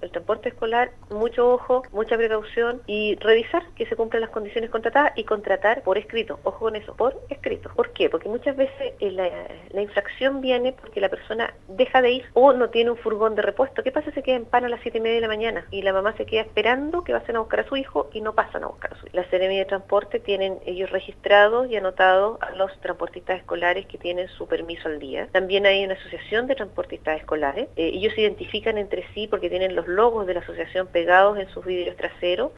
el transporte escolar, mucho ojo, mucha precaución y revisar que se cumplan las condiciones contratadas y contratar por escrito. Ojo con eso, por escrito. ¿Por qué? Porque muchas veces la infracción viene porque la persona deja de ir o no tiene un furgón de repuesto. ¿Qué pasa si se queda en paro a las 7:30 de la mañana y la mamá se queda esperando que pasen a buscar a su hijo y no pasan a buscar a su hijo? La Seremi de Transporte tienen ellos registrados y anotados a los transportistas escolares que tienen su permiso al día. También hay una asociación de transportistas escolares. Ellos se identifican entre sí porque tienen los logos de la asociación pegados en sus vidrios traseros.